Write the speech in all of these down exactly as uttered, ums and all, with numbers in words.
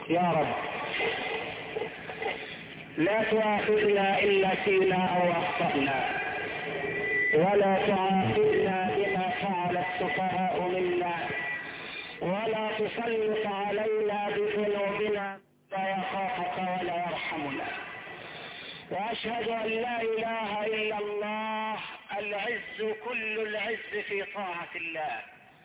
يا رب لا تؤاخذنا إن نسينا أو أخطأنا، ولا تعاقبنا بما فعل السفهاء منا، ولا تسلط علينا بذنوبنا لا يخافك ولا يرحمنا. وأشهد أن لا إله إلا الله العز كل العز في طاعة الله،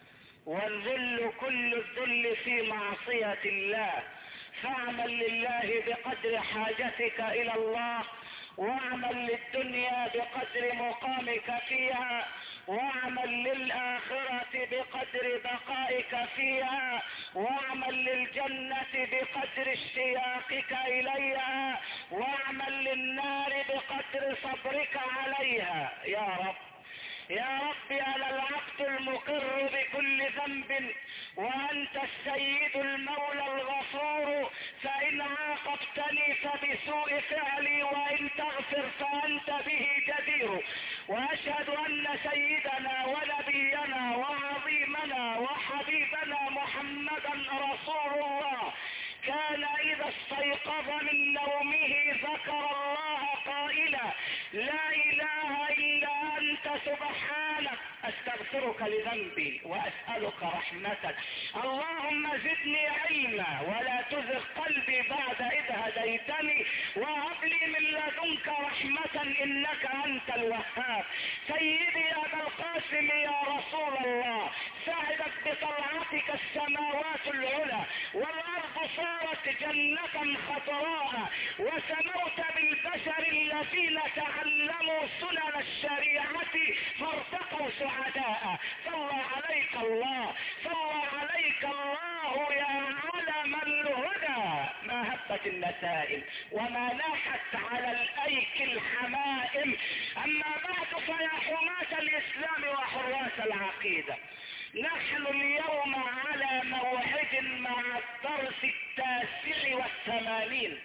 والذل كل الذل في معصية الله. فاعمل لله بقدر حاجتك إلى الله، واعمل للدنيا بقدر مقامك فيها، واعمل للآخرة بقدر بقائك فيها، واعمل للجنة بقدر اشتياقك إليها، واعمل للنار بقدر صبرك عليها. يا رب يا رب أنا العبد المقر بكل ذنب، وأنت السيد المولى الغفور، فإن عاقبتني فبسوء فعلي، وإن تغفر فأنت به جدير. وأشهد أن سيدنا ونبينا وعظيمنا وحبيبنا محمدا رسول الله كان إذا استيقظ من نومه ذكر الله قائلا لا إله إلا أنت سبحانك أستغفرك لذنبي وأسألك رحمتك، اللهم زدني علما ولا تزغ قلبي بعد إذ هديتني، وهب لي من لدنك رحمة إنك أنت الوهاب. سيدي أبا القاسم يا رسول الله، سعدت بطلعتك السماوات العلى، والأرض صارت جنة خضراء، وسموت بالبشر الذين تعلموا سنن الشريعة فارتقوا سعداء. صلى عليك الله صلى عليك الله يا علم الهدى، ما هبت النسائم وما لاحت على الأيك الحمائم. أما بعد فيا حماة الإسلام وحراس العقيدة، نحن اليوم على موعد مع الدرس التاسع والثمانين،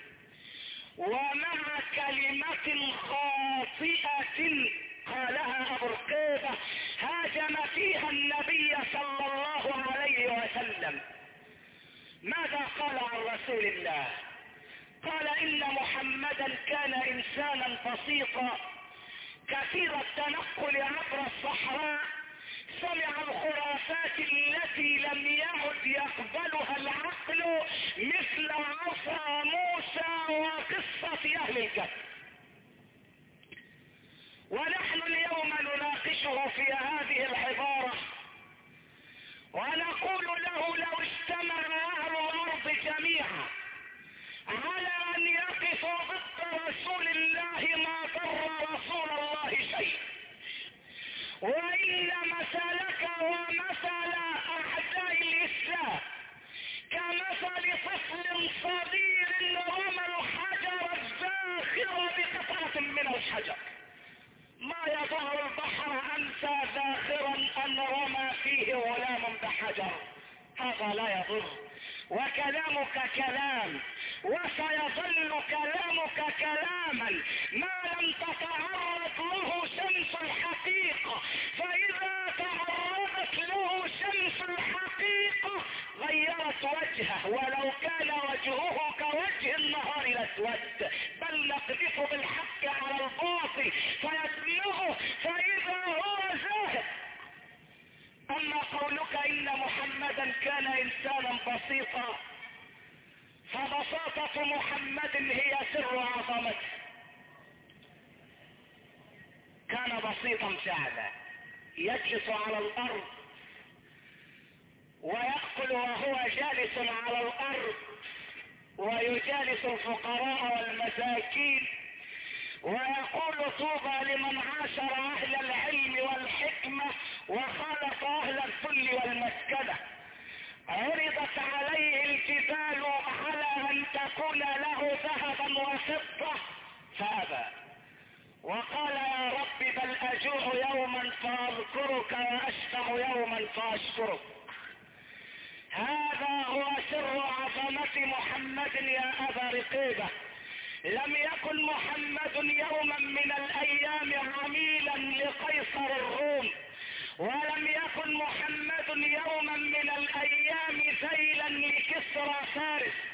ومع كلمة خاطئة قالها أبو رقيبة هاجم فيها النبي صلى الله عليه وسلم. ماذا قال عن رسول الله؟ قال إن محمدا كان إنسانا بسيطا كثير التنقل عبر الصحراء، سمع الخرافات التي لم يعد يقبلها العقل مثل عصا موسى وقصة أهل الكهف. ونحن اليوم نناقشه في هذه العبارة ونقول له لو اجتمع أهل الأرض جميعا على أن يقفوا ضد رسول الله ما ضر رسول الله شيء، وإن مثلك ومثل أعداء الإسلام كمثل طفل صغير رمى الحجر الزاخر بقطعة من الحجر، ما يضر البحر أنسى ذاخرا أن رمى فيه غلام بحجر، هذا لا يضر. وكلامك كلام، وسيظل كلامك كلاما ما لم تتعرض له شمس الحقيقة، فإذا تعرضت له شمس الحقيقة غيرت وجهه، ولو كان وجهه كوجه النهار لاسود، بل نقذف بالحق على الباطل فيدمغه فإذا هو زاهد. أما قولك إن محمدا كان إنسانا بسيطا، فبساطة محمد هي سر عظمته. كان بسيطا فعلا، يجلس على الأرض ويأكل وهو جالس على الأرض، ويجالس الفقراء والمساكين، ويقول طوبى لمن عاشر أهل العلم والحكمة وخالط أهل الذل والمسكنة. عرضت عليه الجبال على أن تكون له ذهبا وفضة فأبى، وقال يا رب بل أجوع يوما فأذكرك وأشبع يوما فأشكرك. هذا هو سر عظمة محمد يا أبا رقيبة. لم يكن محمد يوما من الأيام عميلا لقيصر الروم، ولم يكن محمد يوما من الأيام ذيلا لكسرى فارس،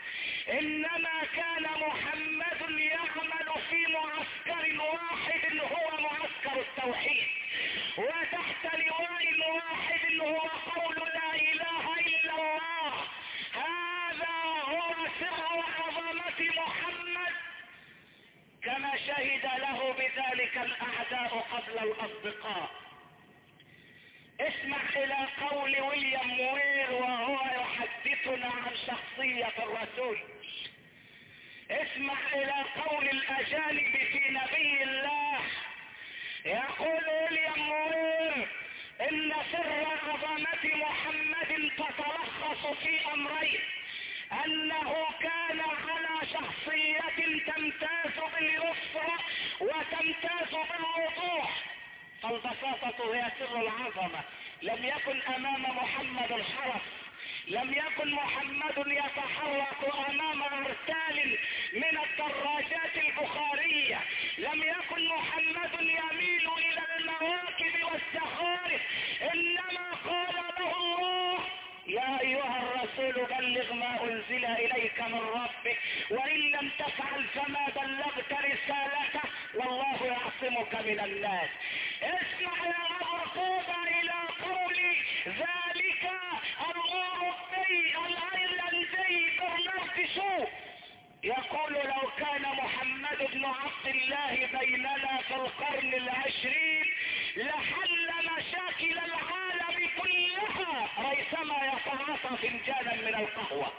انما كان محمد يعمل في معسكر واحد هو معسكر التوحيد، وتحت لواء واحد هو قول لا اله الا الله. هذا هو سر عظمة محمد، كما شهد له بذلك الاعداء قبل الاصدقاء. اسمع الى قول ويليام وير وهو يحدثنا عن شخصية الرسول. اسمع الى قول الاجانب في نبي الله. يقول ويليام وير ان سر عظمة محمد تتلخص في امرين: انه كان على شخصية تمتاز باليسر وتمتاز بالوضوح. فالبساطة هي سر العظمة. لم يكن امام محمد الحرس، لم يكن محمد يتحرك امام ارتال من الدراجات البخارية، لم يكن محمد يميل الى المواكب والزخارف، انما قال له الله: يا ايها الرسول بلغ ما انزل اليك من ربك وان لم تفعل فما بلغت رسالته والله يعصمك من الناس. اسمع يا ابو الى قول ذلك الاوروبي الايرلندي برنارد شو، يقول: لو كان محمد بن عبد الله بيننا في القرن العشرين لحل مشاكل العالم كلها ريثما يتعاطى فنجانا من القهوة.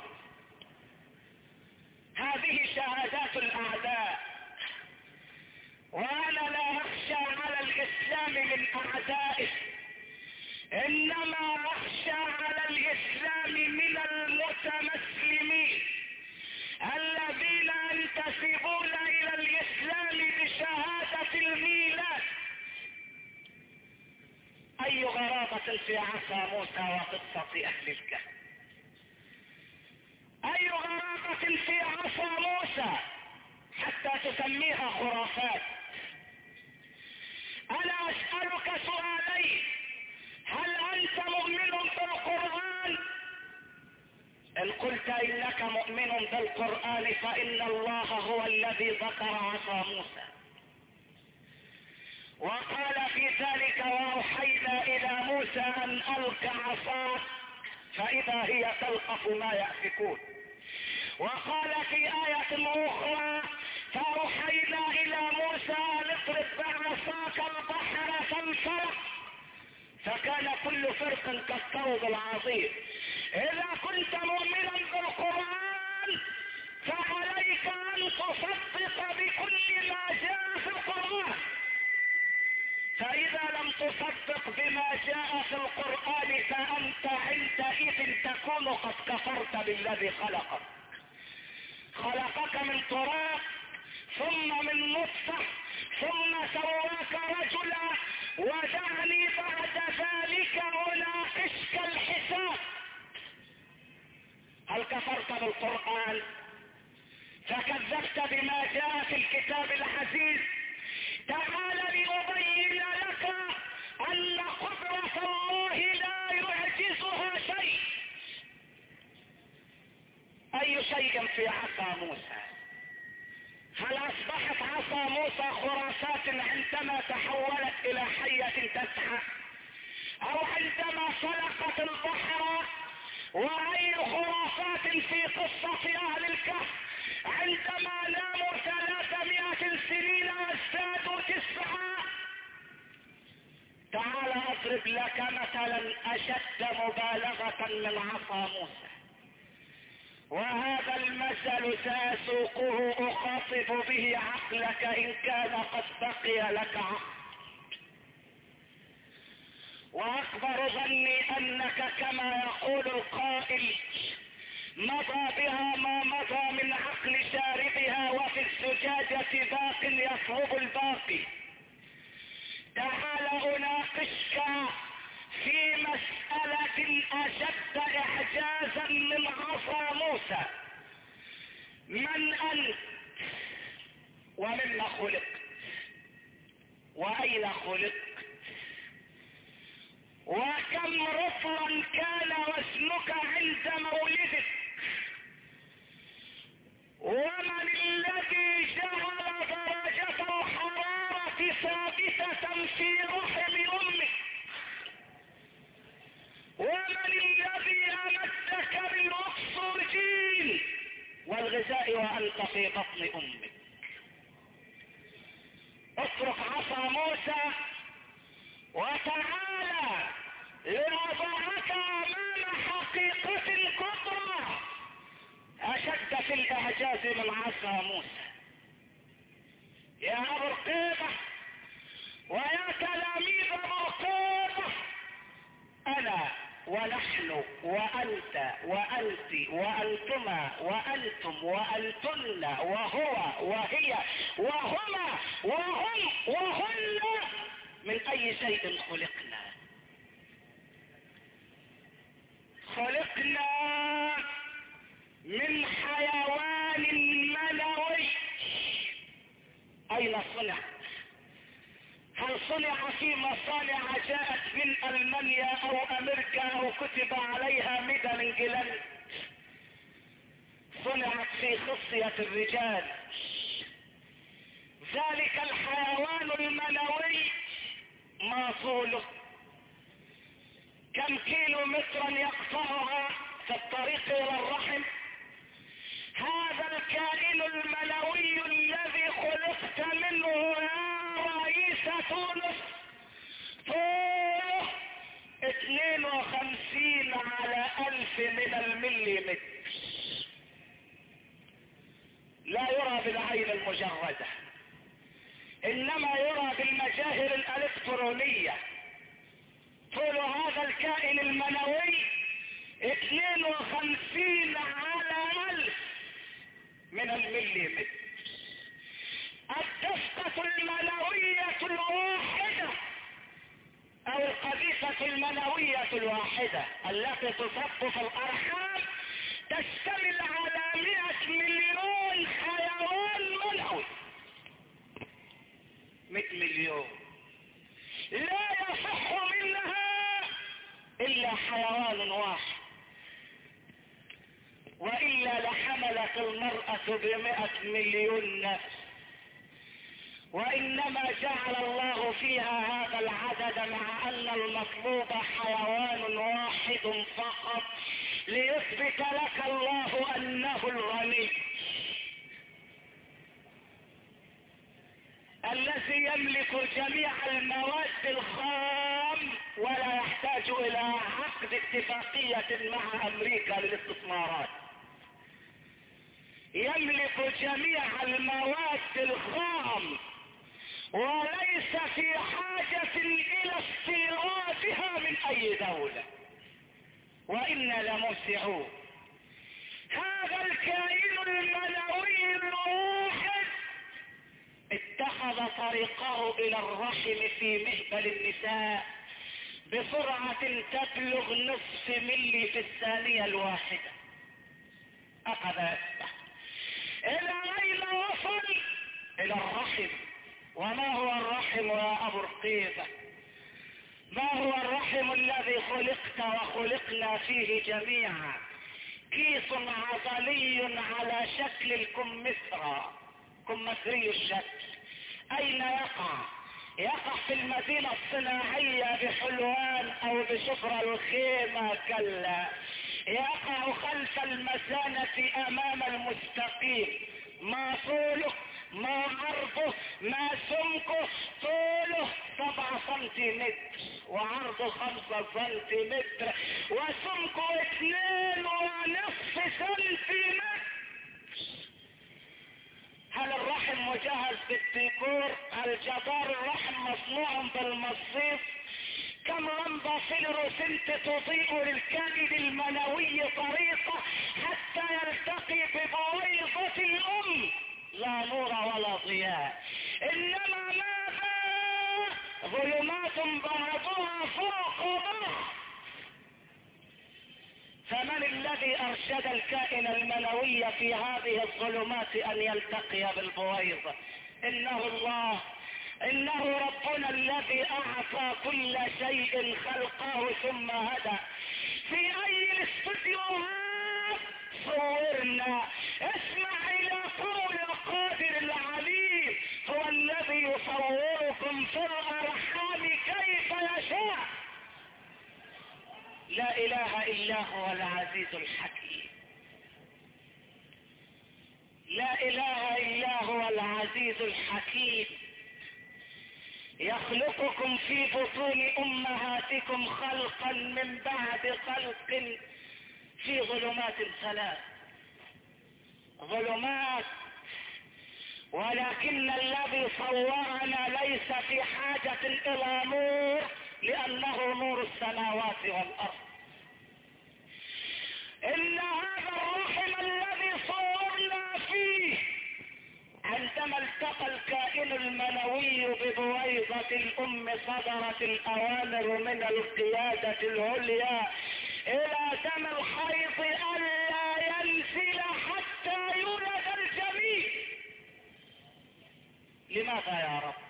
هذه شهادات الاعداء، وانا لا اخشى على الاسلام من اعدائه، انما اخشى على الاسلام من المتمسلمين الذين ينتسبون الى الاسلام بشهادة الميلاد. اي غرابة في عصا موسى وقصة اهل الكهف، اي غرابة في عصا موسى حتى تسميها خرافات. انا اسألك سؤالين: هل انت مؤمن بالقرآن؟ ان قلت انك مؤمن بالقرآن فان الله هو الذي ذكر عصا موسى وقال في ذلك: واوحينا الى موسى ان الق عصاك فاذا هي تلقف ما يأفكون. وقال في آية اخرى: فاوحينا الى موسى ان اضرب بعصاك البحر فانفلق فكان كل فرق كالطود العظيم. اذا كنت مؤمنا بالقرآن فعليك ان تصدق بكل ما جاء في القرآن، فاذا لم تصدق بما جاء في القرآن فانت عندئذ تكون قد كفرت بالذي خلقك. خلقك من تراب ثم من نطفة ثم سواك رجلا، ودعني بعد ذلك اناقشك الحساب. هل كفرت بالقرآن فكذبت بما جاء في الكتاب العزيز؟ تعال لأبين لك ان قدرة الله لا يعجزها شيء. اي شيء في عصا موسى؟ هل اصبحت عصا موسى خرافات عندما تحولت الى حية تسعى، او عندما سلقت البحر؟ واي خرافات في قصة اهل الكهف عندما ناموا ثلاثمائة سنين وازدادوا تسعة؟ تعال اضرب لك مثلا اشد مبالغة من عصا موسى، وهذا المثل سأسوقه اخاطب به عقلك ان كان قد بقي لك عقل. واكبر ظني انك كما يقول القائل مضى بها ما مضى من عقل شاربها وفي الزجاجة باق يصعب الباقي. تعال اناقشك في مسألة اشد اعجازا من عصا موسى. من انت ومن خلقت واين خلقت وكم رطلا كان وزنك عند مولدك ثابتة في رحم امك. ومن الذي امدك بالاكسجين والغذاء وانت في بطن امك؟ اترك عصا موسى وتعالى لأضعك امام حقيقة كبرى اشد في الاعجاز من عصا موسى. يا ابو رقيبة ويا تلاميذ ابو رقيبة، انا ونحن وانت وانت وانتما وانتم وانتن وهو وهي وهما وهم وهن من اي شيء خلقنا؟ خلقنا من حيوان منوي. اين صنع؟ هل صنع في مصانع جاءت من المانيا او امريكا او كتب عليها ميدان انجلاند؟ صنعت في خصية الرجال. ذلك الحيوان المنوي ما طوله؟ كم كيلو مترا يقطعها في الطريق الى الرحم؟ هذا الكائن المنوي الذي خلقت منه يا رئيس تونس طوله اثنين وخمسين على الف من المليمتر، لا يرى بالعين المجردة انما يرى بالمجاهر الالكترونية. طول هذا الكائن المنوي اثنين وخمسين على الف من المليمتر. الدفقة المنوية الواحدة او القذيفة المنوية الواحدة التي تصب في الارحام تشتمل على مئة مليون حيوان منوي. مئة مليون لا يصح منها الا حيوان واحد، وإلا لحملت المرأة بمئة مليون نفس. وإنما جعل الله فيها هذا العدد مع أن المطلوب حيوان واحد فقط ليثبت لك الله أنه الغني الذي يملك جميع المواد الخام ولا يحتاج إلى عقد اتفاقية مع أمريكا للاستثمارات. يملك جميع المواد الخام وليس في حاجة الى استيرادها من اي دولة، وإنا لموسعون. هذا الكائن المنوي الواحد اتخذ طريقه الى الرحم في مهبل النساء بسرعة تبلغ نصف ملي في الثانية الواحدة. اخذ يفتح الى اين وصل؟ الى الرحم. وما هو الرحم يا ابو رقيبة؟ ما هو الرحم الذي خلقت وخلقنا فيه جميعا؟ كيس عضلي على شكل الكمثرى، كمثري الشكل. اين يقع؟ يقع في المدينة الصناعية بحلوان او بشفرة الخيمة؟ كلا، يقع خلف المثانة امام المستقيم. ما طوله؟ ما عرضه؟ ما سمكه؟ طوله سبعة سنتيمتر وعرضه خمسة سنتيمتر وسمكه اثنين ونصف سنتيمتر. هل الرحم مجهز بالديكور؟ هل جدار الرحم مصنوع بالمصيف؟ كم لمبة فلوروسنت تضيء للكبد المنوي طريقة حتى يلتقي ببويضة الام؟ لا نور ولا ضياء، انما ماذا؟ ظلمات بعضها فوق بعض. فمن الذي ارشد الكائن المنوي في هذه الظلمات ان يلتقي بالبويضة؟ انه الله، انه ربنا الذي اعطى كل شيء خلقه ثم هدى. في اي الاستديوهات صورنا؟ اسمع الى قول القادر العليم، هو الذي يصوركم لا اله الا هو العزيز الحكيم. لا اله الا هو العزيز الحكيم. يخلقكم في بطون امهاتكم خلقا من بعد خلق في ظلمات ثلاث. ظلمات، ولكن الذي صورنا ليس في حاجة الى نور، لانه نور السماوات والارض. ان هذا الرحم الذي صورنا فيه عندما التقى الكائن المنوي ببويضة الام صدرت الاوامر من القيادة العليا الى دم الحيض الا ينزل حتى يولد الجميع. لماذا يا رب؟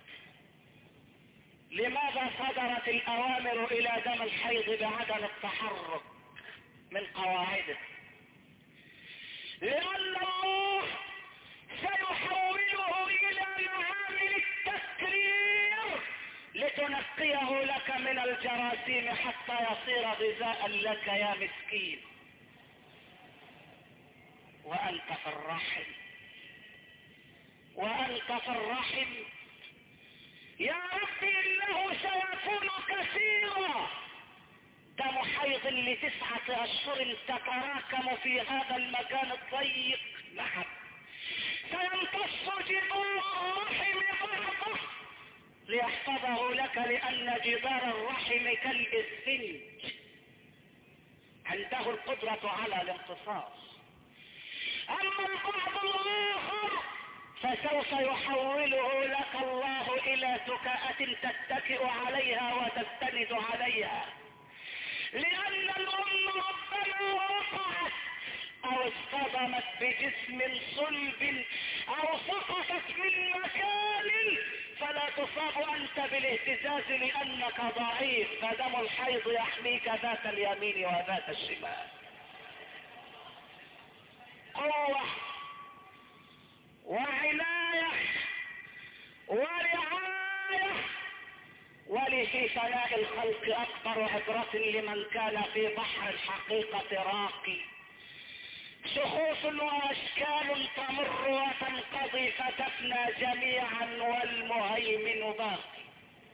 لماذا صدرت الاوامر الى دم الحيض بعدم التحرك من قواعده؟ لان الله سيحوله الى معامل التسكرير لتنقيه لك من الجراثيم حتى يصير غذاء لك يا مسكين. وانت في الرحم، وانت في الرحم يا ربي انه سيكون كثيرا. دم حيض لتسعة اشهر تتراكم في هذا المكان الضيق، نعم. سيمتص جدار الرحم بعضه ليحفظه لك، لان جدار الرحم كالاسفنج عنده القدرة على الامتصاص. اما البعض الاخر فسوف يحوله لك الله الى سكاءة تتكئ عليها وتستند عليها، لان الام ربما وقعت او اصطدمت بجسم صلب او سقطت من مكان فلا تصاب انت بالاهتزاز لانك ضعيف، فدم الحيض يحميك ذات اليمين وذات الشمال. قوة وعناية ورعاية. ولفي فناء الخلق اكبر عبرة لمن كان في بحر الحقيقة راقي. شخوص واشكال تمر وتنقضي فتفنى جميعا والمهيمن باقي.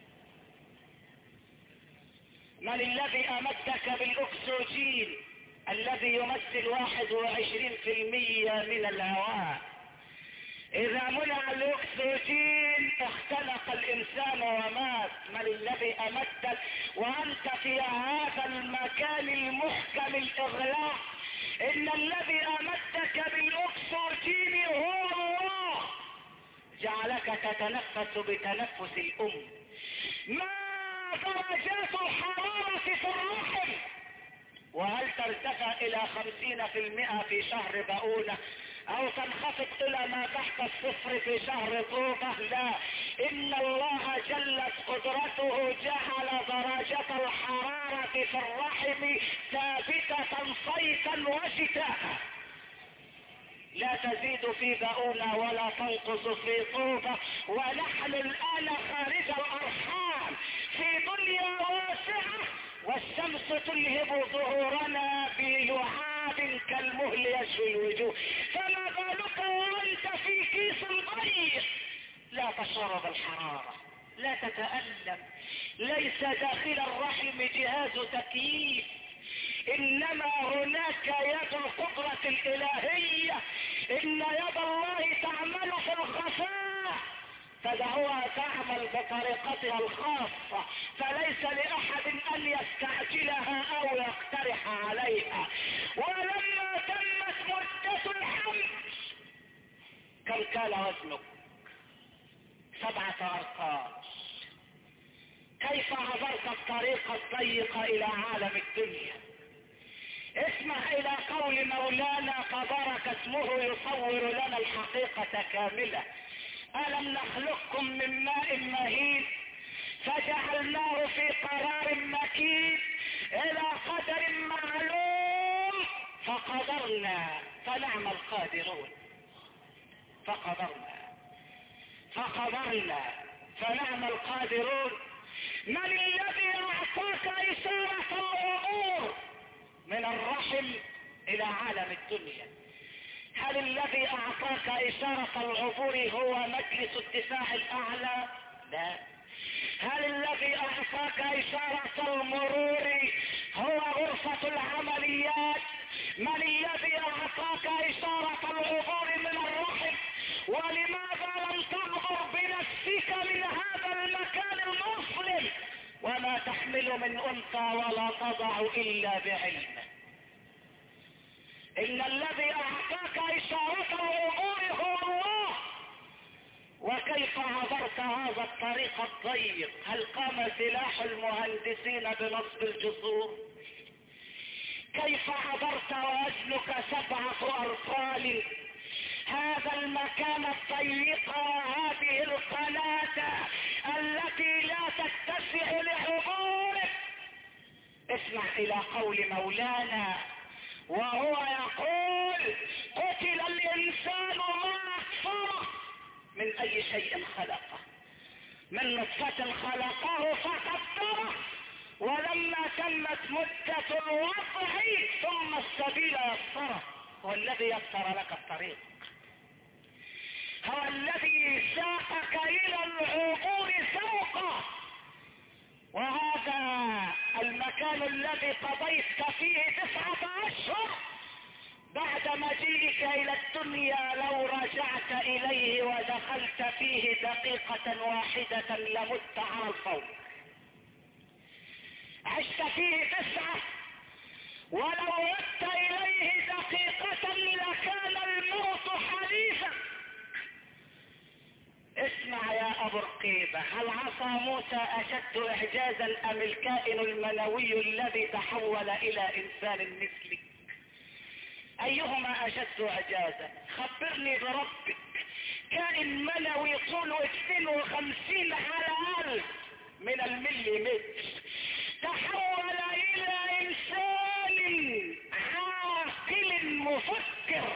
من الذي امدك بالاكسجين الذي يمثل واحد وعشرين في المية من الهواء؟ اذا منع الاكسجين اختنق الانسان ومات. من الذي امدك وانت في هذا المكان المحكم الاغلاق؟ ان الذي امدك بالاكسجين هو الله، جعلك تتنفس بتنفس الام. ما درجات الحرارة في الرحم؟ وهل ترتفع الى خمسين في المئة في شهر بؤونة او تنخفض الى ما تحت الصفر في شهر طوبة؟ لا، ان الله جلت قدرته جعل درجة الحرارة في الرحم ثابتة صيفا وشتاء، لا تزيد في بؤونة ولا تنقص في طوبة. ونحن الان خارج الارحام في دنيا واسعة، والشمس تلهب ظهورنا بلعاب كالمهل يشوي الوجوه، فما بالك وانت في كيس ضيق لا تشعر بالحرارة، لا تتألم، ليس داخل الرحم جهاز تكييف، انما هناك يد القدرة الالهية. ان يد الله تعمل في الخفاء فدعوها تعمل بطريقتها الخاصة، فليس لأحد أن يستعجلها أو يقترح عليها. ولما تمت مدة الحمل كم كان وزنك؟ سبعة أرقام. كيف عبرت الطريق الضيق إلى عالم الدنيا؟ اسمع إلى قول مولانا تبارك اسمه يصور لنا الحقيقة كاملة. ألم نخلقكم من ماء مهين فجعلناه في قرار مكين إلى قدر معلوم فقدرنا فنعم القادرون. فقدرنا فقدرنا فنعم القادرون. من الذي اعطاك اشارة العبور من الرحم الى عالم الدنيا؟ هل الذي اعطاك اشارة العبور هو مجلس الدفاع الاعلى؟ لا. هل الذي اعطاك اشارة المرور هو غرفة العمليات؟ من الذي اعطاك اشارة العبور من الرحم؟ ولماذا لم تعبر بنفسك من هذا المكان المظلم؟ وما تحمل من انثى ولا تضع الا بعلمه. ان الذي اعطاك اشارة العبور هو الله. وكيف عبرت هذا الطريق الضيق؟ هل قام سلاح المهندسين بنصب الجسور؟ كيف عبرت ووزنك سبعة أرطال هذا المكان الضيق وهذه القناة التي لا تتسع لعبورك؟ اسمع إلى قول مولانا وهو يقول: قتل الإنسان ما أكفره. من أي شيء خلقه؟ من نطفة خلقه فقدره، ولما تمت مدة الوضع ثم السبيل يسره. هو الذي يسر لك الطريق، هو الذي ساقك إلى العبور سوقا. وهذا المكان الذي قضيت فيه تسعة أشهر بعد مجيئك إلى الدنيا، لو رجعت إليه ودخلت فيه دقيقة واحدة لمت على الفور. عشت فيه تسعة، ولو عدت إليه دقيقة لكان الموت حليفا. اسمع يا أبو رقيبة، هل عصا موسى أشد إعجازا أم الكائن المنوي الذي تحول إلى إنسان مثلك؟ أيهما أشد إعجازا؟ خبرني بربك. كائن منوي طوله اثنين وخمسين على ألف من المليمتر تحول إلى إنسان عاقل مفكر.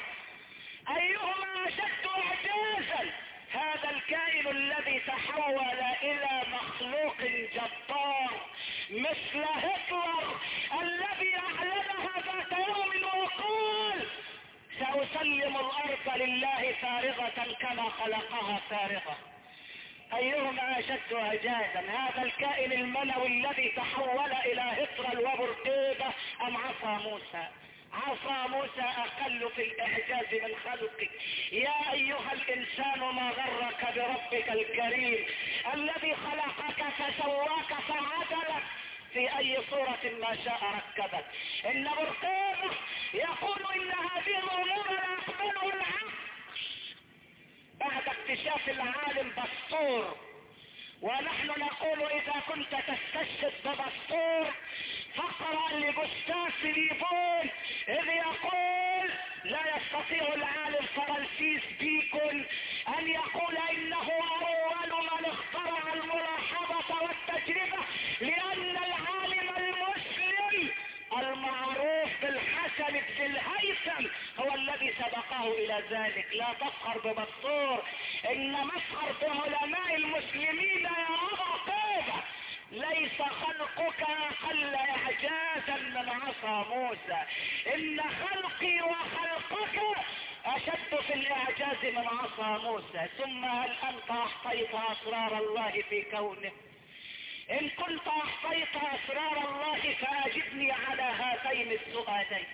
أيهما أشد إعجازا؟ هذا الكائن الذي تحول إلى مخلوق جبار مثل هتلر الذي أعلنها ذات يوم وقال: سأسلم الأرض لله فارغة كما خلقها فارغة. أيهما أشد إعجازا؟ هذا الكائن المنوي الذي تحول إلى هتلر وبرقيبة أم عصا موسى؟ عصا موسى أقل في الإعجاز من خلقك. يا أيها الإنسان ما غرك بربك الكريم الذي خلقك فسواك فعدلك في أي صورة ما شاء ركبك. إن برقيبة يقول إن هذه الأمور لا يقبلها العقل بعد اكتشاف العالم بسطور. ونحن نقول إذا كنت تستشهد ببسطور فاقرأ لجوستاف ليبون إذ يقول: لا يستطيع العالم فرانسيس بيكون أن يقول إنه أول من اخترع الملاحظة والتجربة، لأن العالم المسلم المعروف بالحسن بن الهيثم هو الذي سبقه إلى ذلك. لا تفخر ببسطور، إنما افخر بعلماء المسلمين يا أبا طيبة. ليس خلقك أقل إعجازا من عصا موسى، إن خلقي وخلقك أشد في الإعجاز من عصا موسى. ثم هل أنت أحصيت أسرار الله في كونه؟ إن كنت أحصيت أسرار الله فأجبني على هذين السؤالين.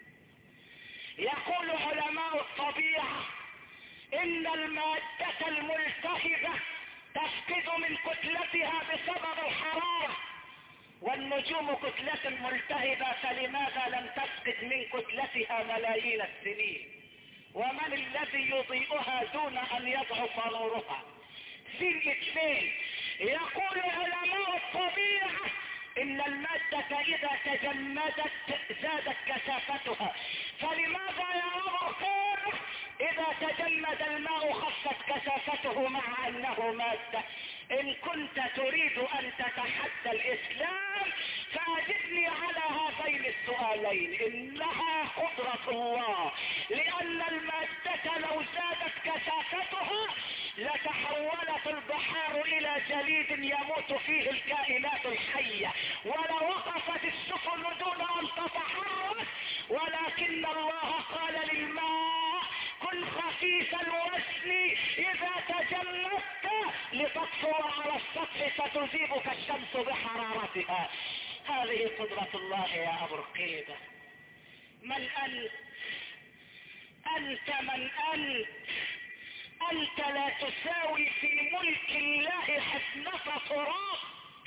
يقول علماء الطبيعة إن المادة الملتهبة تفقد من كتلتها بسبب الحرارة، والنجوم كتلة ملتهبة، فلماذا لم تفقد من كتلتها ملايين السنين؟ ومن الذي يضيئها دون أن يضعف نورها؟ سين اثنين. يقول علماء الطبيعة إن المادة إذا تجمدت زادت كثافتها، فلماذا يا أبو إذا تجمد الماء خفت كثافته مع أنه مادة؟ إن كنت تريد أن تتحدى الإسلام فأجبني على هذين السؤالين. إنها قدرة الله، لأن المادة لو زادت كثافتها لتحولت البحار الى جليد يموت فيه الكائنات الحية، ولوقفت السفن دون ان تتحرك، ولكن الله قال للماء كن خفيف الوزن اذا تجمدت لتطفو على السطح فتذيبك الشمس بحرارتها. هذه قدرة الله يا ابو رقيبة. من انت؟ انت من انت؟ انت لا تساوي في ملك الله حسنة تراب.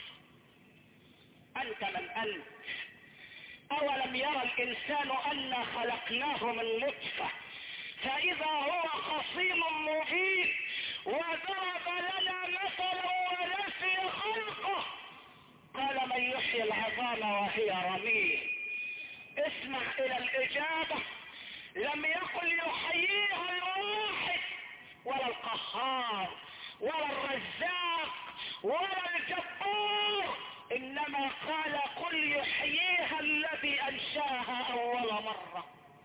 انت من انت؟ اولم يرى الانسان انا خلقناه من نطفة فاذا هو خصيم مبين، وضرب لنا مثلا ونسي خلقه قال من يحيي العظام وهي رميم. اسمع الى الاجابة. لم يقل يحييها الواحد ولا القهار ولا الرزاق ولا الجبار، انما قال قل يحييها الذي انشاها اول مرة.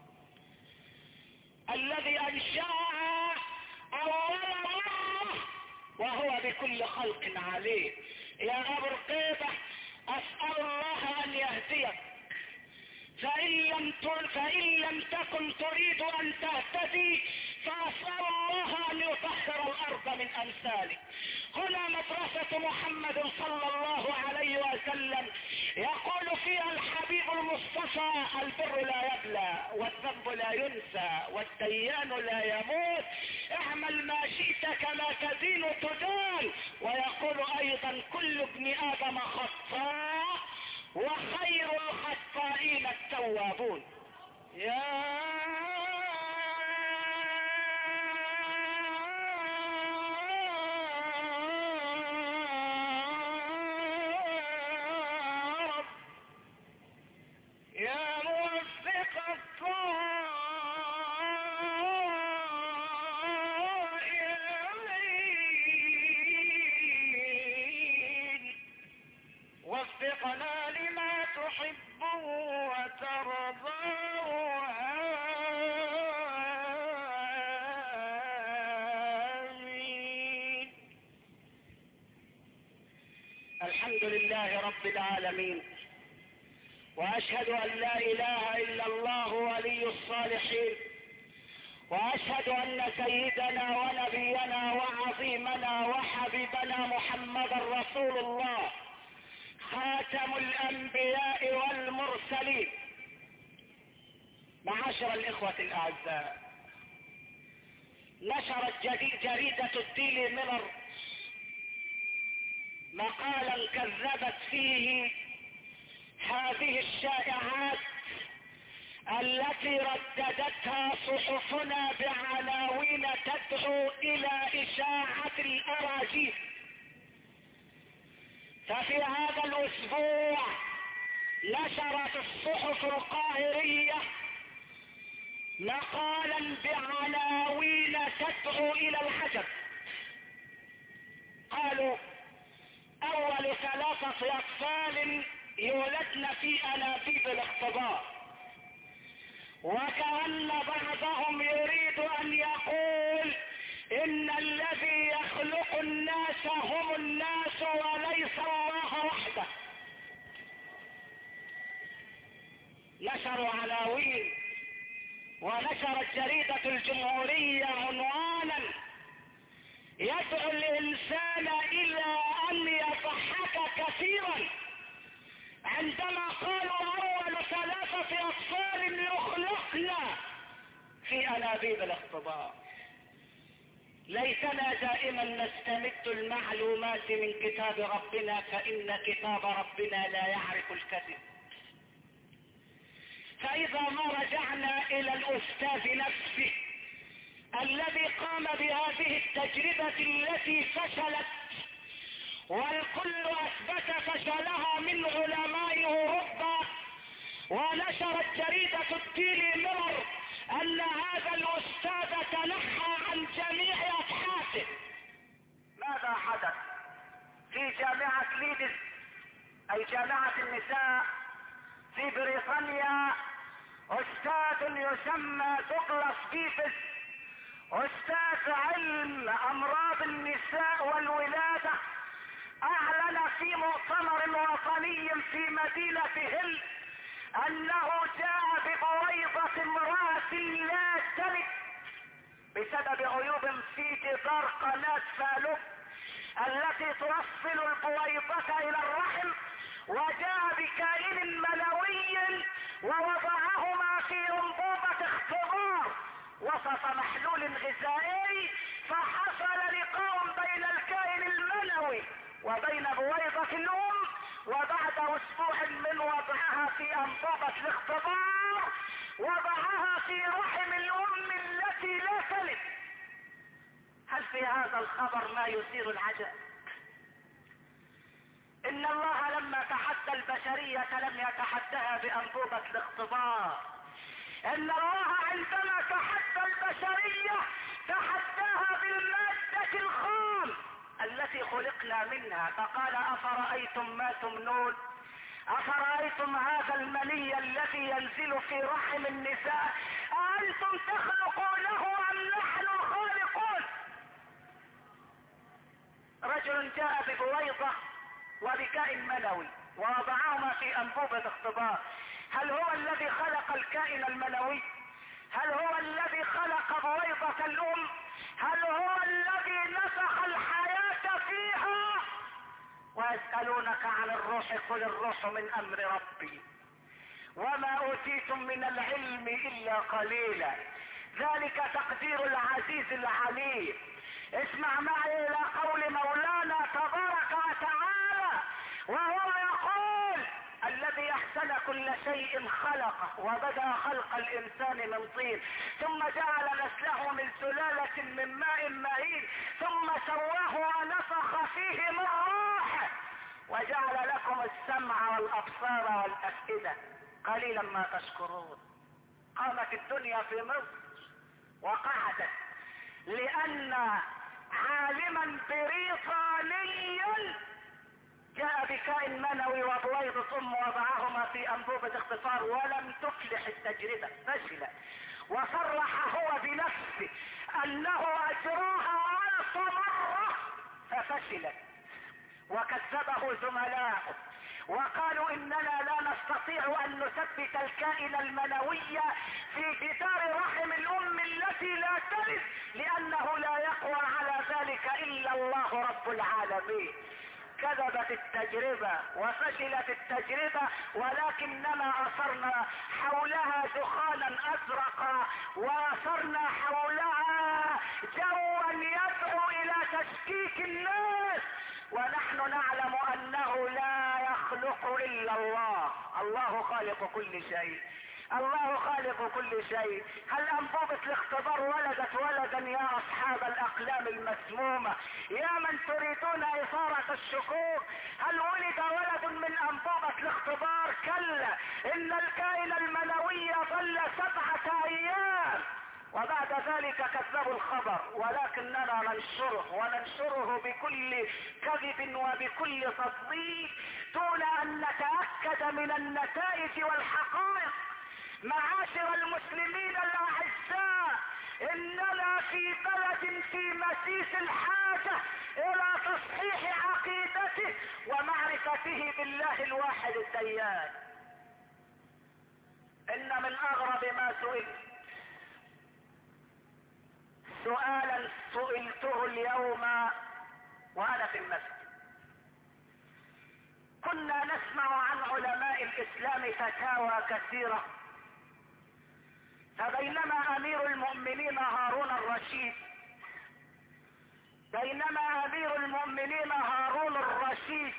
الذي انشاها اول مرة وهو بكل خلق عليه. يا ابو رقيبة اسأل الله ان يهديك، فإن لم, فإن لم تكن تريد أن تهتدي فأسأل الله أن يطهر الأرض من أمثالك. هنا مدرسة محمد صلى الله عليه وسلم يقول فيها الحبيب المصطفى البر لا يبلى والذنب لا ينسى والديان لا يموت، اعمل ما شئت كما تدين تدان. ويقول أيضا كل ابن آدم خطاء وخير الخطائين التوابون. يا رب يا موفق الطائعين وفقنا لما تحبه وترضاه. آمين. الحمد لله رب العالمين، واشهد ان لا اله الا الله ولي الصالحين، واشهد ان سيدنا ونبينا وعظيمنا وحبيبنا محمد رسول الله خاتم الانبياء والمرسلين. معاشر الاخوة الاعزاء، نشرت جريدة الديلي ميرور مقالا كذبت فيه هذه الشائعات التي رددتها صحفنا بعناوين تدعو الى اشاعة الاراجيف. ففي هذا الاسبوع نشرت الصحف القاهرية مقالا بعناوين تدعو الى العجب. قالوا اول ثلاثة اطفال يولدن في انابيب الاختبار، وكأن بعضهم يريد ان يقول ان الذي يخلق الناس هم الناس وليس الله وحده. نشروا عناوين، ونشرت جريدة الجمهورية عنوانا يدعو الانسان الى ان يضحك كثيرا عندما قالوا اول ثلاثة اطفال يخلقن في انابيب الاختبار. ليتنا دائما نستمد المعلومات من كتاب ربنا، فإن كتاب ربنا لا يعرف الكذب. فإذا ما رجعنا إلى الأستاذ نفسه الذي قام بهذه التجربة التي فشلت والكل أثبت فشلها من علماء أوروبا، ونشرت جريدة الديلي ميرور ان هذا الاستاذ تنحى عن جميع ابحاثه. ماذا حدث في جامعة ليدز اي جامعة النساء في بريطانيا؟ استاذ يسمى دوغلاس بيفس، استاذ مركز علم امراض النساء والولادة اعلن في مؤتمر وطني في مدينة هل انه جاء ببويضة امرأة لا تلد بسبب عيوب في جدار قناة فالوب التي توصل البويضة الى الرحم، وجاء بكائن منوي ووضعهما في انبوبة اختبار وسط محلول غذائي، فحصل لقاء بين الكائن المنوي وبين بويضة الام، وبعد اسبوع من وضعها في انبوبة الاختبار وضعها في رحم الام التي لا تلد. هل في هذا الخبر ما يثير العجب؟ ان الله لما تحدى البشرية لم يتحدها بانبوبة الاختبار، ان الله عندما تحدى البشرية تحداها بالمادة الخام التي خلقنا منها، فقال افرأيتم ما تمنون، افرأيتم هذا المني الذي ينزل في رحم النساء أأنتم تخلقونه ام نحن الخالقون؟ رجل جاء ببويضة وبكائن منوي ووضعهما في انبوبة اختبار، هل هو الذي خلق الكائن المنوي؟ هل هو الذي خلق بويضة الام؟ هل هو الذي نفخ الحياة فيها؟ ويسألونك عن الروح قل الروح من امر ربي وما اوتيتم من العلم الا قليلا، ذلك تقدير العزيز العليم. اسمع معي الى قول مولانا تبارك وتعالى وهو يقول الذي احسن كل شيء خلقه وبدأ خلق الانسان من طين ثم جعل نسله من سلالة من ماء مهين ثم سواه ونفخ فيه من روحه وجعل لكم السمع والابصار والافئدة قليلا ما تشكرون. قامت الدنيا في مصر وقعدت لان عالما بريطانيا جاء بكائن منوي وبويضة ام وضعهما في انبوبة اختبار ولم تفلح التجربة، فشلت، وصرح هو بنفسه انه اجراها الف مرة ففشلت، وكذبه زملاؤه وقالوا اننا لا نستطيع ان نثبت الكائن المنوي في جدار رحم الام التي لا تلد لانه لا يقوى على ذلك الا الله رب العالمين. كذبت التجربة وفشلت التجربة، ولكننا اثرنا حولها دخانا ازرقا واثرنا حولها جوا يدعو الى تشكيك الناس، ونحن نعلم انه لا يخلق الا الله. الله خالق كل شيء، الله خالق كل شيء. هل انبوبة الاختبار ولدت ولدا يا اصحاب الاقلام المسمومة يا من تريدون اثارة الشكوك؟ هل ولد ولد من انبوبة الاختبار؟ كلا، ان الكائن المنوي ظل سبعة ايام وبعد ذلك كذبوا الخبر، ولكننا ننشره وننشره بكل كذب وبكل تصديق دون ان نتأكد من النتائج والحقائق. معاشر المسلمين الاعزاء، اننا في بلد في مسيس الحاجة الى تصحيح عقيدته ومعرفته بالله الواحد الديان. ان من اغرب ما سئلت سؤالا سئلته اليوم وانا في المسجد. كنا نسمع عن علماء الاسلام فتاوى كثيرة، فبينما امير المؤمنين هارون الرشيد بينما امير المؤمنين هارون الرشيد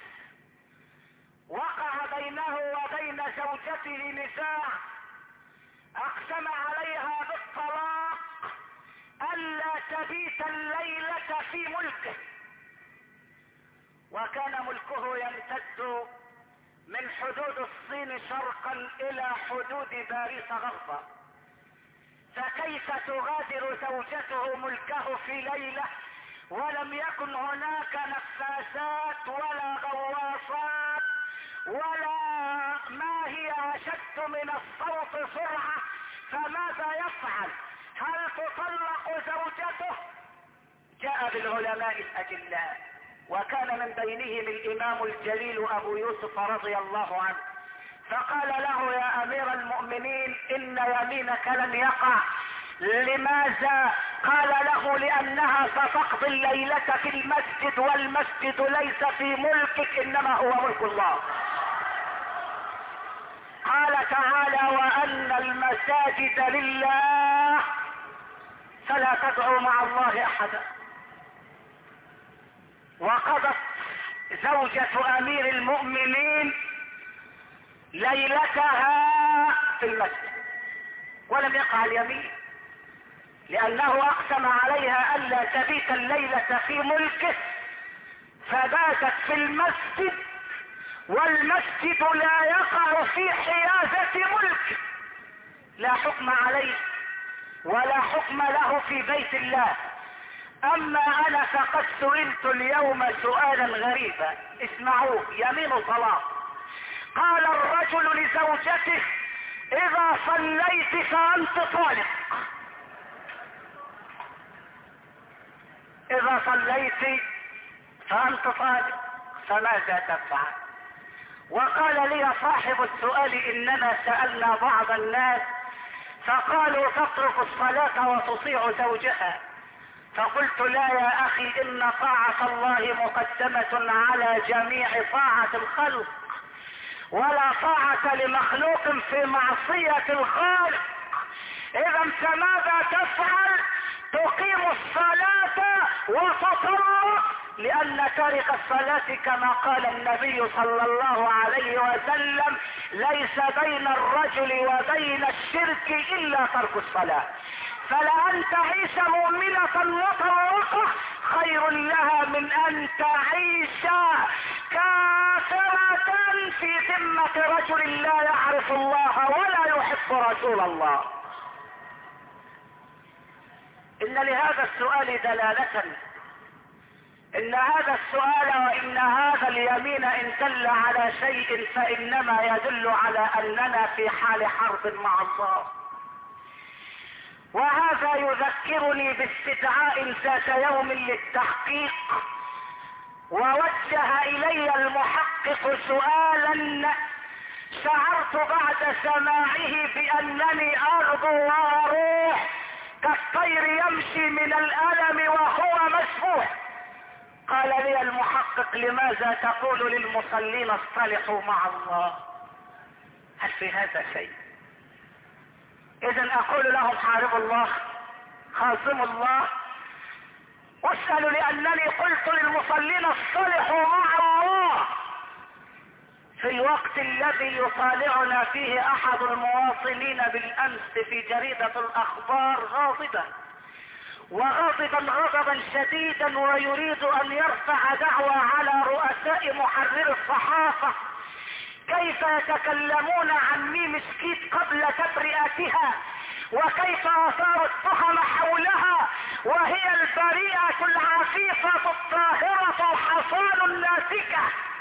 وقع بينه وبين زوجته نزاع اقسم عليها بالطلاق الا تبيت الليلة في ملكه، وكان ملكه يمتد من حدود الصين شرقا الى حدود باريس غربا، فكيف تغادر زوجته ملكه في ليلة ولم يكن هناك نفاثات ولا غواصات ولا ما هي اشد من الصوت سرعة؟ فماذا يفعل؟ هل تطلق زوجته جاء بالعلماء الأجلاء، وكان من بينهم الإمام الجليل أبو يوسف رضي الله عنه، فقال له يا أمير المؤمنين إن يمينك لم يقع. لماذا؟ قال له لأنها ستقضي الليلة في المسجد، والمسجد ليس في ملكك إنما هو ملك الله. قال تعالى وأن المساجد لله فلا تدعوا مع الله أحدا. وقضت زوجة أمير المؤمنين ليلتها في المسجد ولم يقع اليمين، لأنه أقسم عليها ألا تبيت الليلة في ملكه، فباتت في المسجد، والمسجد لا يقع في حيازة ملك، لا حكم عليه ولا حكم له في بيت الله. أما أنا فقد سئلت اليوم سؤالا غريبا، اسمعوه، يمين طلاق. قال الرجل لزوجته إذا صليت فأنت طالق، إذا صليت فأنت طالق، فماذا تفعل؟ وقال لي صاحب السؤال إننا سألنا بعض الناس فقالوا تترك الصلاة وتطيع زوجها، فقلت لا يا أخي إن طاعة الله مقدمة على جميع طاعة الخلق، ولا طاعة لمخلوق في معصية الخالق. إذا فماذا تفعل؟ تقيم الصلاة وتطلق، لأن تارك الصلاة كما قال النبي صلى الله عليه وسلم ليس بين الرجل وبين الشرك إلا ترك الصلاة. فلأن تعيش مؤمنة مطلقة خير لها من أن تعيش كافرة في ذمة رجل لا يعرف الله ولا يحب رسول الله. إن لهذا السؤال دلالة، إن هذا السؤال وإن هذا اليمين إن دل على شيء فإنما يدل على أننا في حال حرب مع الله. وهذا يذكرني باستدعاء ذات يوم للتحقيق، ووجه إلي المحقق سؤالا شعرت بعد سماعه بأنني أغدو وأروح كالطير يمشي من الألم وهو مسفوح. قال لي المحقق لماذا تقول للمصلين اصطلحوا مع الله؟ هل في هذا شيء؟ إذن أقول لهم حاربوا الله، خاصموا الله، واسألوا لأنني قلت للمصلين اصطلحوا مع الله في الوقت الذي يطالعنا فيه أحد المواطنين بالأمس في جريدة الأخبار غاضبا وغاضبا غضبا شديدا، ويريد أن يرفع دعوى على رؤساء محرر الصحافة كيف يتكلمون عن ميم سكيت قبل تبرئتها، وكيف أثاروا التهم حولها وهي البريئة العفيفة الطاهرة الحصان الناسكة.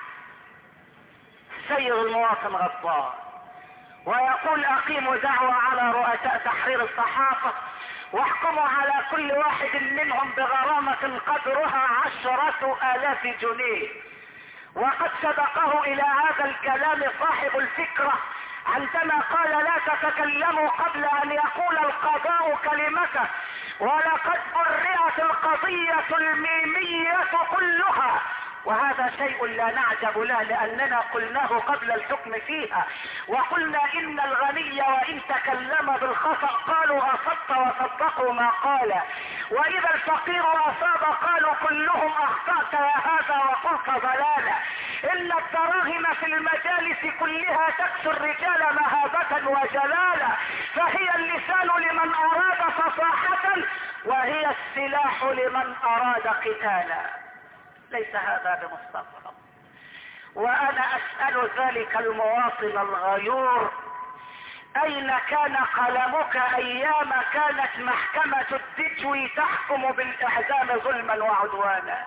سيد المواطن غضبان ويقول أقيموا دعوى على رؤساء تحرير الصحافة واحكموا على كل واحد منهم بغرامة قدرها عشرة آلاف جنيه. وقد سبقه إلى هذا الكلام صاحب الفكرة عندما قال لا تتكلموا قبل أن يقول القضاء كلمته، ولقد برئت القضية الميمية كلها، وهذا شيء لا نعجب له لأننا قلناه قبل الحكم فيها، وقلنا إن الغني وإن تكلم بالخطأ قالوا أصبت وصدقوا ما قال، وإذا الفقير أصاب قالوا كلهم أخطأت يا هذا وقلت ضلالة. إن الدراهم في المجالس كلها تكسو الرجال مهابة وجلالة، فهي اللسان لمن أراد فصاحة وهي السلاح لمن أراد قتالا. ليس هذا بمستغرب. وأنا أسأل ذلك المواطن الغيور أين كان قلمك أيام كانت محكمة الدجوي تحكم بالإعدام ظلما وعدوانا؟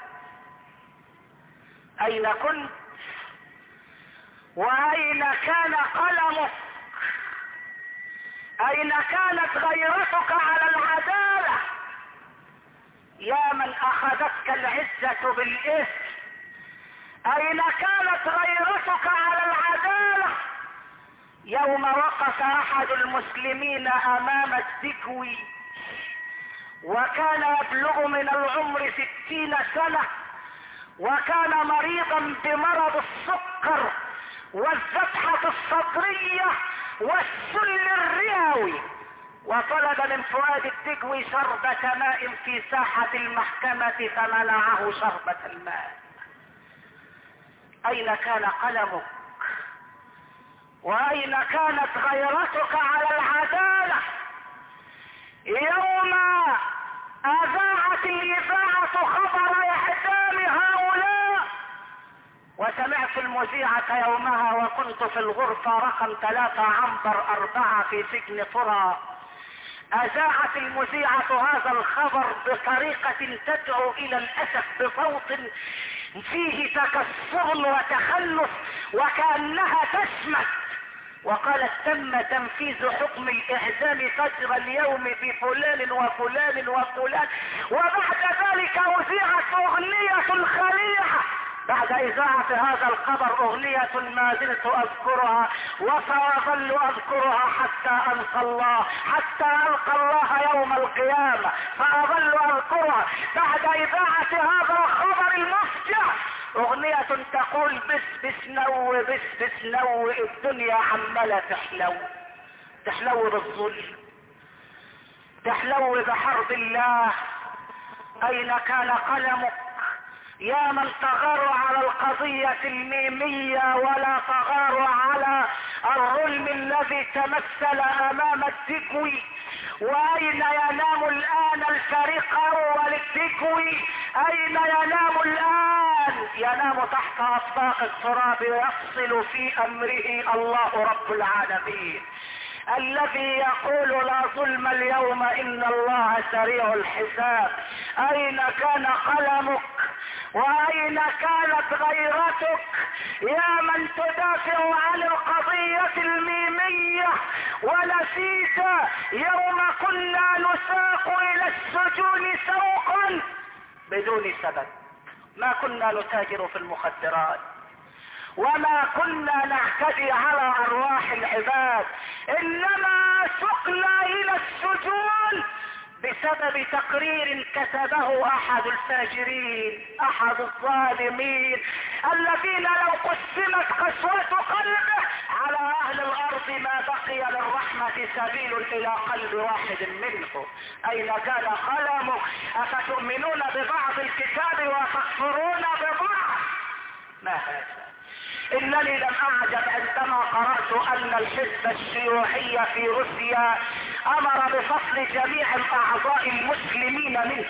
أين كنت؟ وأين كان قلمك؟ أين كانت غيرتك على العدالة؟ اخذتك العزة بالاثم؟ اين كانت غيرتك على العدالة يوم وقف احد المسلمين امام الدكوي وكان يبلغ من العمر ستين سنة وكان مريضا بمرض السكر والذبحة الصدرية والسل الرئوي، وطلب من فؤاد الدكوي شربة ماء في ساحة المحكمة فمنعه شربة الماء. اين كان قلمك واين كانت غيرتك على العدالة يوم اذاعت الاذاعة خبر اعدام هؤلاء؟ وسمعت المذيعة يومها وكنت في الغرفة رقم ثلاثة عنبر اربعة في سجن طرى. اذاعت المذيعة هذا الخبر بطريقة تدعو الى الاسف بصوت فيه تكسر وتخلف وكأنها تشمت، وقالت تم تنفيذ حكم الاعدام فجر اليوم بفلان وفلان وفلان. وبعد ذلك اذيعت اغنية خليعة بعد اذاعة هذا الخبر، اغنية ما زلت اذكرها وسأظل اذكرها حتى القى الله حتى القى الله يوم القيامة، فاظل اذكرها بعد اذاعة هذا الخبر المفجع. اغنية تقول بس بس نو بس بس نو الدنيا عمالة تحلو، تحلو بالظلم، تحلو بحرب الله. اين كان قلمك يا من تغار على القضية الميمية ولا تغار على الظلم الذي تمثل امام الدكوي؟ واين ينام الان الفريق اول الدكوي؟ اين ينام الان؟ ينام تحت اطباق التراب يفصل في امره الله رب العالمين الذي يقول لا ظلم اليوم ان الله سريع الحساب. اين كان قلمك واين كانت غيرتك يا من تدافع عن القضية الميمية؟ ونسيت يوم كنا نساق الى السجون سوقا بدون سبب، ما كنا نتاجر في المخدرات وما كنا نعتدي على ارواح العباد، انما سقنا الى السجون بسبب تقرير كتبه احد الفاجرين احد الظالمين الذين لو قسمت قسوة قلبه على اهل الارض ما بقي للرحمة سبيل الى قلب واحد منهم. اين كان قلمه؟ افتؤمنون ببعض الكتاب وتكفرون ببعض؟ ما هذا؟ انني لم اعجب عندما قرأت ان الحزب الشيوعي في روسيا امر بفصل جميع الاعضاء المسلمين منه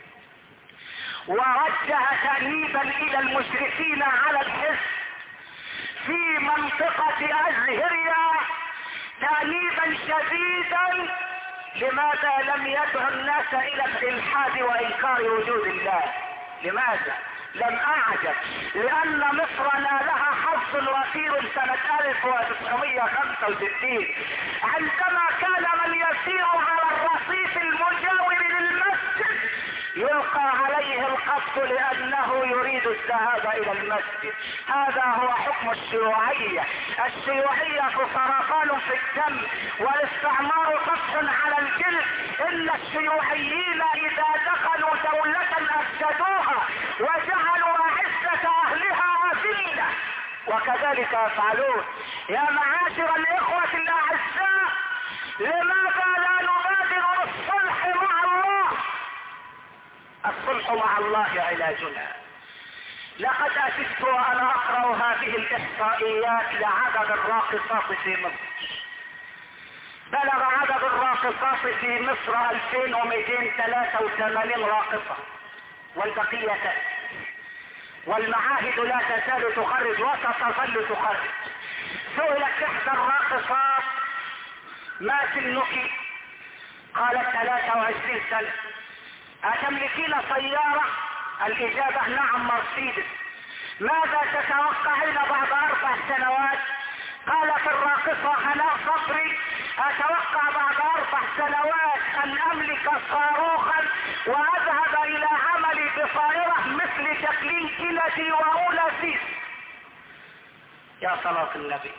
ووجه تأنيبا الى المشرفين على الحزب في منطقة ازهريا تأنيبا شديدا. لماذا لم يدعو الناس الى الالحاد وانكار وجود الله؟ لماذا؟ لم اعجب لان مصر نالها حظ وفير سنة الف وتسعمائة وخمسة وستين عندما كان من يسير على الرصيف المجاور للمسجد يلقى عليه القصف لانه يريد الذهاب الى المسجد. هذا هو حكم الشيوعية. الشيوعية سرطان في الدم والاستعمار قصف على الجلد. ان الشيوعيين اذا دخلوا دولة افسدوها وجعلوا اعزة اهلها اذلة وكذلك يفعلون. يا معاشر الاخوة الاعزاء، لماذا لا نبادر بالصلح مع الله؟ الصلح مع الله علاجنا. لقد اتيت وانا اقرأ هذه الاحصائيات لعدد الراقصات في مصر. بلغ عدد الراقصات في مصر الفين ومئتين وثلاثة وثمانين راقصة والبقية تأتي، والمعاهد لا تزال تخرج وستظل تخرج. سئلت احدى الراقصات ما سنك؟ قالت ثلاثة وعشرين سنة. اتملكين سيارة؟ الاجابة نعم مرسيدس. ماذا تتوقعين بعد اربع سنوات؟ قالت الراقصة هناء صبري اتوقع بعد اربع سنوات ان املك صاروخا واذهب الى عملي بطائرة مثل جاكلين كينيدي واولاسيس. يا صلاة النبي.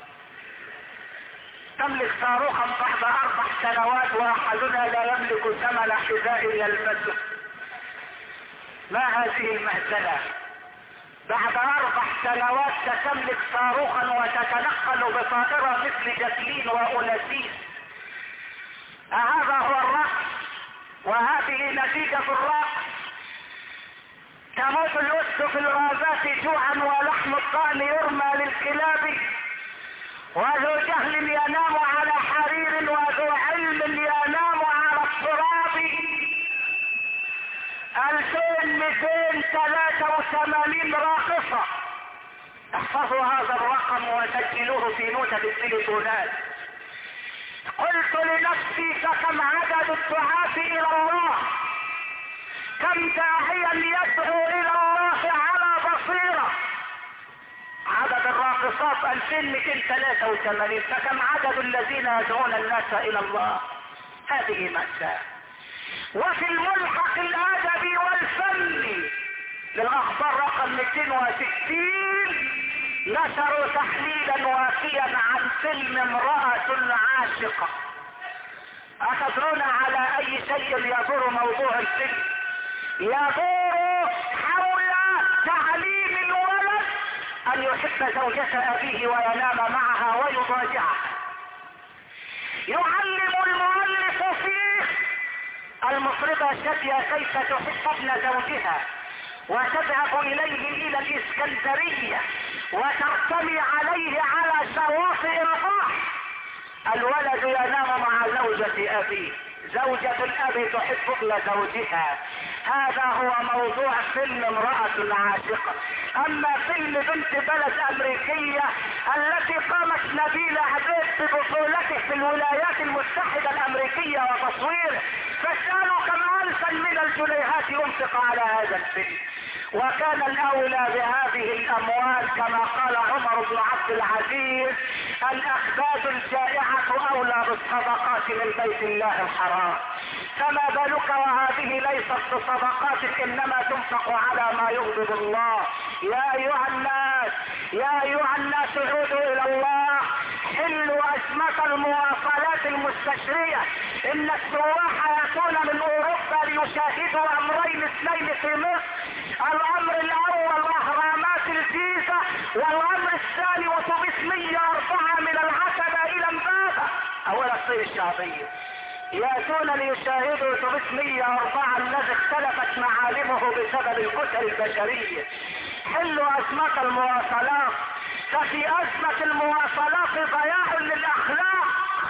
تملك صاروخا بعد اربع سنوات واحدنا لا يملك ثمن حذاء يلبسه. ما هذه المهزلة؟ بعد اربع سنوات تملك صاروخا وتتنقل بطائرة مثل جاكلين واولاسيس. أهذا هو الرقص؟ وهذه نتيجة الرقص. تموت الأسد في الغابات جوعا ولحم الضأن يرمى للكلاب، وذو جهل ينام على حرير وذو علم ينام على التراب. ألفين مئتين ثلاثة وثمانين راقصة. احفظوا هذا الرقم وسجلوه في نوتة التليفونات. قلت لنفسي فكم عدد الدعاة الى الله، كم داعيا يدعو الى الله على بصيرة. عدد الراقصات ألفين ومئتين ثلاثة وثمانين، فكم عدد الذين يدعون الناس الى الله؟ هذه مأساة. وفي الملحق الادبي والفني للاخبار رقم مئتين وستين نشروا تحليلا وافيا عن فيلم امرأة عاشقة. أتدرون على اي شيء يدور موضوع الفيلم؟ يدور حول تعليم الولد ان يحب زوجة ابيه وينام معها ويضاجعها. يعلم المؤلف فيه المطربة شادية كيف تحب ابن زوجها وتذهب اليه الى الاسكندرية وترتمي عليه على شواطئ البحر. الولد ينام مع زوجة ابيه، زوجة الاب تحب ابن زوجها. هذا هو موضوع فيلم امرأة عاشقة. اما فيلم بنت بلد امريكية التي قامت نبيلة عبيد ببطولته في الولايات المتحدة الامريكية وتصويره، فاسألوا كم الفا من الجنيهات ينفق على هذا الفيلم. وكان الاولى بهذه الاموال كما قال عمر بن عبد العزيز: الاخباد الجائعة اولى بالصدقات من بيت الله الحرام. فما بالك وهذه ليست بصدقات انما تنفق على ما يغضب الله. يا ايها الناس يا ايها الناس عودوا الى الله، حلوا ازمة المواصلات المستشرية. ان السواح ياتون من اوروبا ليشاهدوا امرين اثنين في مصر. الامر الاول اهرامات الجيزة، والامر الثاني اتوبيس مية واربعة من العتبة الى امبابة اول الصيف الشعبية. ياتون ليشاهدوا اتوبيس مية واربعة الذي اختلفت معالمه بسبب الكتل البشرية. حلوا ازمة المواصلات. ففي ازمة المواصلات ضياع للاخلاق.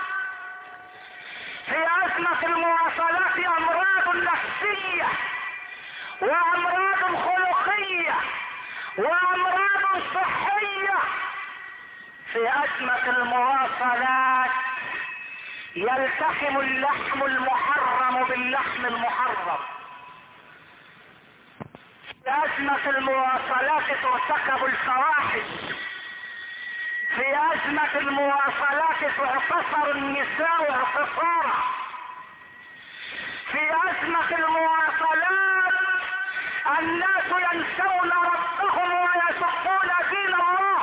في ازمة المواصلات امراض نفسية وامراض خلقية وامراض صحية. في ازمة المواصلات يلتحم اللحم المحرم باللحم المحرم. في ازمة المواصلات ترتكب الفواحش. في ازمة المواصلات تعتصر النساء اعتصارا. في ازمة المواصلات الناس ينسون ربهم ويسبون دين الله.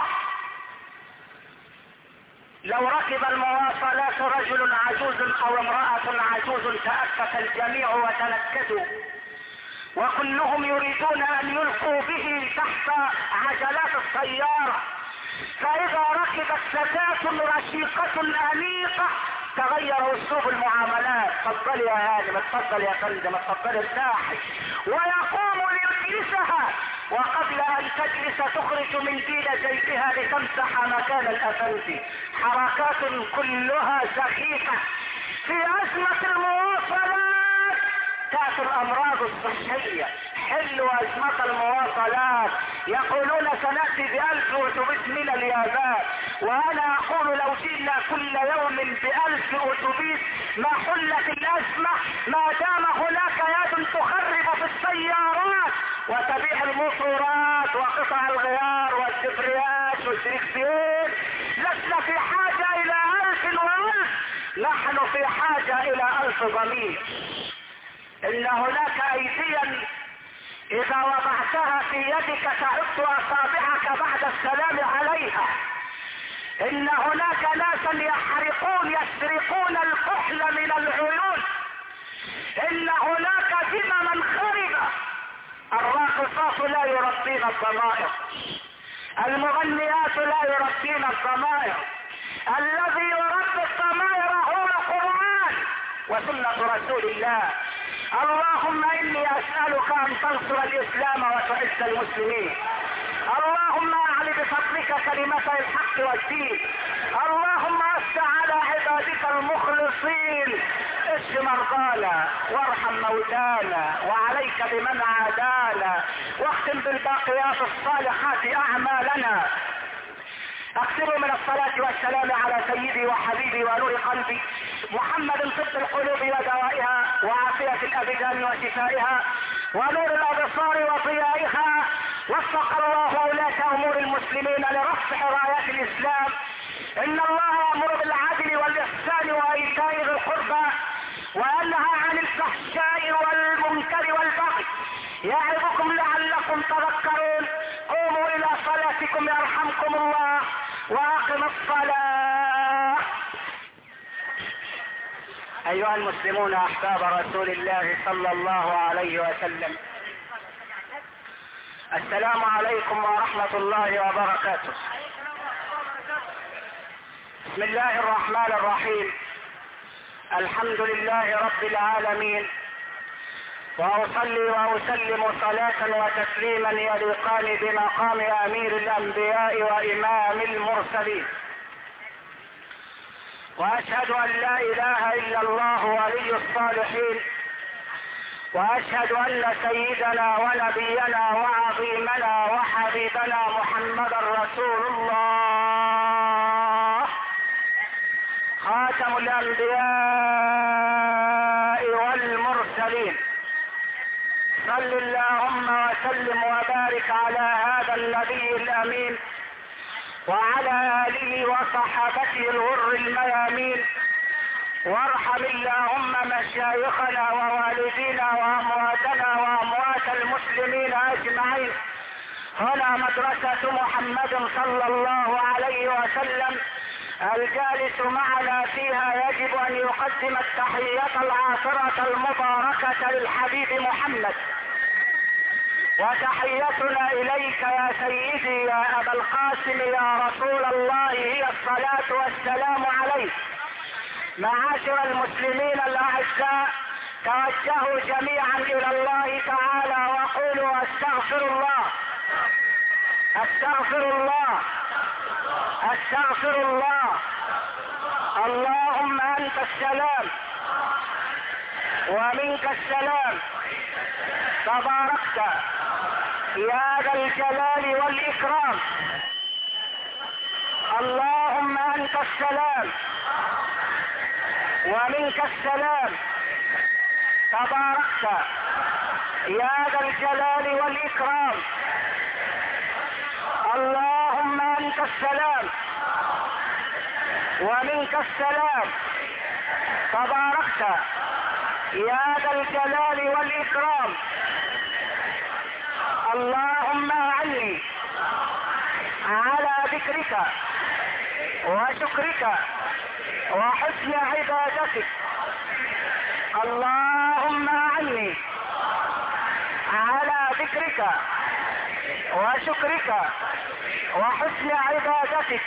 لو ركب المواصلات رجل عجوز او امرأة عجوز تأفف الجميع وتنكدوا، وكلهم يريدون ان يلقوا به تحت عجلات السيارة. فاذا ركبت فتاة رشيقة انيقة تغير اسلوب المعاملات. اتفضل يا هانم، اتفضل يا فندم، اتفضل ارتاحي، ويقوم ليجلسها، وقبل ان تجلس تخرج من دين جيبها لتمسح مكان الافندي. حركات كلها سخيفة. في ازمة المواصلات تأتي الامراض الصحية. حلوا ازمة المواصلات. يقولون سنأتي بألف اتوبيس من اليابان، وانا اقول لو جئنا كل يوم بألف اتوبيس ما حلت الازمة، ما دام هناك يد تخرب في السيارات وتبيع الموتورات وقطع الغيار والدبرياج والدركسيون. لسنا في حاجة الى الف والف، نحن في حاجة الى الف ضمير. ان هناك ايديا اذا وضعتها في يدك تعد اصابعك بعد السلام عليها. ان هناك ناسا يحرقون يسرقون الكحل من العيون. ان هناك ذمما خربة. الراقصات لا يربين الضمائر، المغنيات لا يربين الضمائر. الذي يربي الضمائر هو القرآن وسنة رسول الله. اللهم اني اسألك ان تنصر الاسلام وتعز المسلمين. اللهم اعل بفضلك كلمتي الحق والدين. اللهم افتح على عبادك المخلصين. اشف مرضانا وارحم موتانا وعليك بمن عادانا واختم بالباقيات الصالحات اعمالنا. اكثروا من الصلاة والسلام على سيدي وحبيبي ونور قلبي محمد طب القلوب ودوائها وعافية الابدان وشفائها ونور الابصار وضيائها. وفق الله ولاة امور المسلمين لرفع رايات الاسلام. ان الله يأمر بالعدل والاحسان وايتاء ذي القربى وينهى عن الفحشاء والمنكر والبغي يعظكم لعلكم تذكرون. قوموا الى صلاتكم يرحمكم الله واقم الصلاة. ايها المسلمون احباب رسول الله صلى الله عليه وسلم، السلام عليكم ورحمة الله وبركاته. بسم الله الرحمن الرحيم. الحمد لله رب العالمين، واصلي واسلم صلاة وتسليما يليقان بمقام امير الانبياء وامام المرسلين. واشهد ان لا اله الا الله ولي الصالحين، واشهد ان سيدنا ونبينا وعظيمنا وحبيبنا محمدا رسول الله خاتم الانبياء والمرسلين. صل اللهم وسلم وبارك على هذا النبي الامين وعلى اله وصحابته الغر الميامين. وارحم اللهم مشايخنا ووالدينا وامواتنا واموات المسلمين اجمعين. هنا مدرسة محمد صلى الله عليه وسلم، الجالس معنا فيها يجب ان يقدم التحية العاطرة المباركة للحبيب محمد. وتحيتنا اليك يا سيدي يا ابا القاسم يا رسول الله هي الصلاة والسلام عليك. معاشر المسلمين الاعزاء، توجهوا جميعا الى الله تعالى وقولوا استغفر الله استغفر الله استغفر الله. اللهم انت السلام ومنك السلام، تباركت يا ذا الجلال والاكرام. اللهم انت السلام ومنك السلام، تباركت يا ذا الجلال والاكرام. اللهم انت السلام ومنك السلام، تباركت يا ذا الجلال والاكرام. اللهم اعني على ذكرك وشكرك وحسن عبادتك. اللهم اعني على ذكرك وشكرك وحسن عبادتك.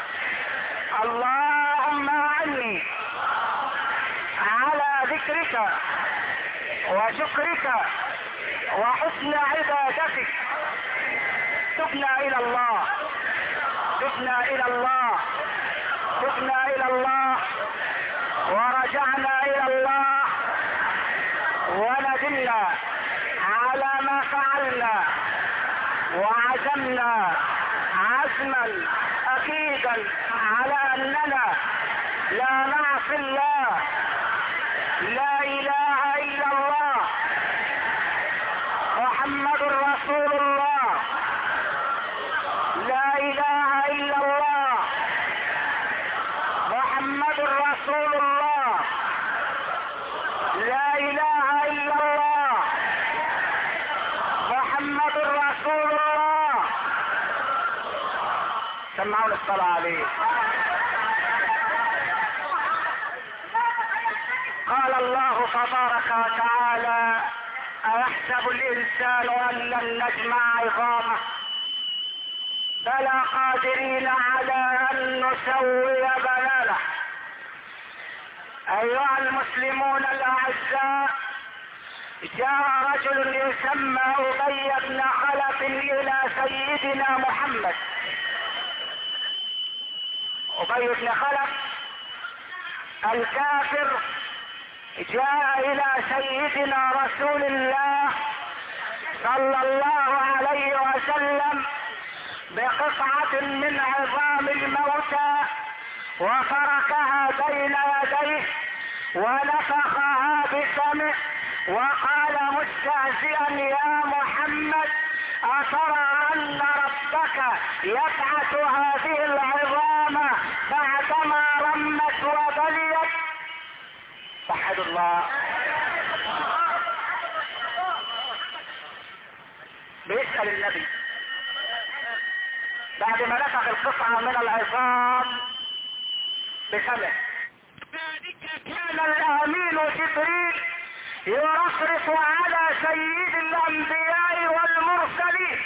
اللهم اعني على ذكرك وشكرك وحسن عبادتك. تبنا الى الله تبنا الى الله تبنا الى الله ورجعنا الى الله وندمنا على ما فعلنا وعزمنا عزما اكيدا على اننا لا نعصي الله. لا اله الا الله محمد رسول الله. لا اله الا الله محمد رسول الله. لا اله الا الله سمعوا الصلاة عليه. قال الله تبارك وتعالى: أيحسب الإنسان أن لن نجمع عظامه بلى قادرين على أن نسوي بنانه. أيها المسلمون الأعزاء، جاء رجل يسمى أبي بن خلف إلى سيدنا محمد. أبي بن خلف الكافر جاء إلى سيدنا رسول الله صلى الله عليه وسلم بقطعة من عظام الموتى وفركها بين يديه ونفخها بفمه وقال مستهزئا: يا محمد، أترى أن ربك يبعث هذه العظام بعدما رمت وبليت؟ وحد الله. بيسأل النبي بعد ما نفخ القطعة من العظام بفمه. ذلك كان الأمين جبريل يرفرف على سيد الأنبياء والمرسلين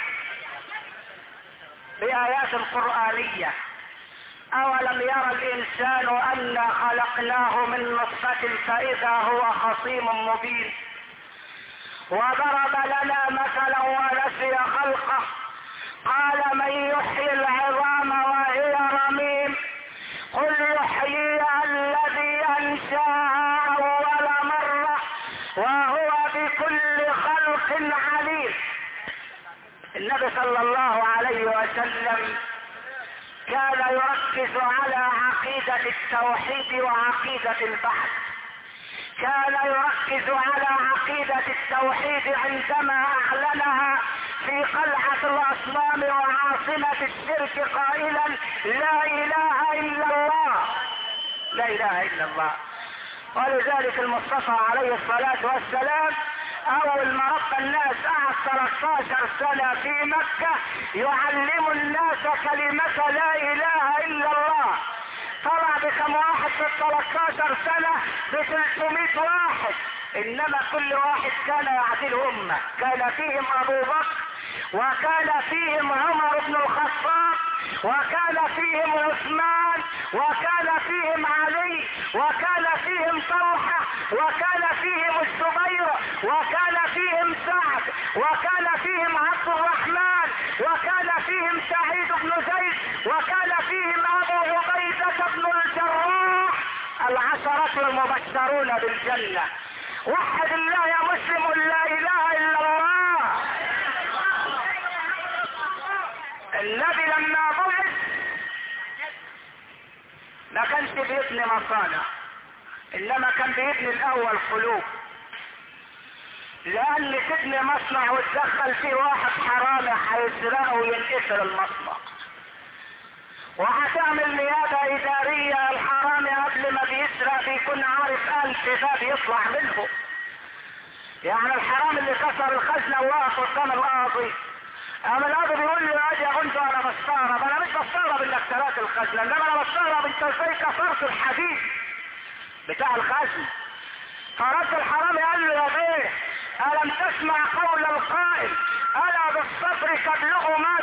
بآيات قرآنية: أولم يرى الإنسان أنا خلقناه من نطفة فإذا هو خصيم مبين. وضرب لنا مثلا ونسي خلقه قال: من يحيي العظام وهي رميم قل يحييها الذي أنشاها أول مرة وهو بكل خلق عليم. النبي صلى الله عليه وسلم كان يركز على عقيدة التوحيد وعقيدة البحث. كان يركز على عقيدة التوحيد عندما أعلنها في قلعة الأصنام وعاصمة الشرك قائلا: لا إله إلا الله، لا إله إلا الله. ولذلك المصطفى عليه الصلاة والسلام أول ما رب الناس قعد ثلاث عشرة سنة في مكة يعلم الناس كلمة لا إله إلا الله. طلع بكم واحد في ثلاث عشرة سنة؟ بثلاثمائة واحد. إنما كل واحد كان يعدل أمة. كان فيهم أبو بكر، وكان فيهم عمر بن الخطاب، وكان فيهم عثمان، وكان فيهم علي، وكان فيهم طلحة، وكان فيهم الزبير، وكان فيهم سعد، وكان فيهم عبد الرحمن، وكان فيهم سعيد بن زيد، وكان فيهم أبو عبيدة بن الجراح، العشرة المبشرون بالجنة. وحد الله يا مسلم، لا إله إلا الله. النبي لما بعث ما كانش بيبني مصانع، انما كان بيبني الاول قلوب. لان تبني مصنع وتدخل فيه واحد حرامي هيسرقه وينقفل المصنع، وهتعمل نيابة ادارية. الحرامي قبل ما بيسرق بيكون عارف الف باب يطلع منه. يعني الحرامي اللي كسر الخزنة وقف قدام القاضي، اما القاضي بيقول له: يا غنجو انا بستغرب، انا مش بستغرب انك سرقت الخزنة، انما انا بستغرب انت ازاي كسرت الحديد بتاع الخزنة. فرد الحرامي قال له: يا بيه، ألم تسمع قول القائل: ألا بالصبر تبلغ ما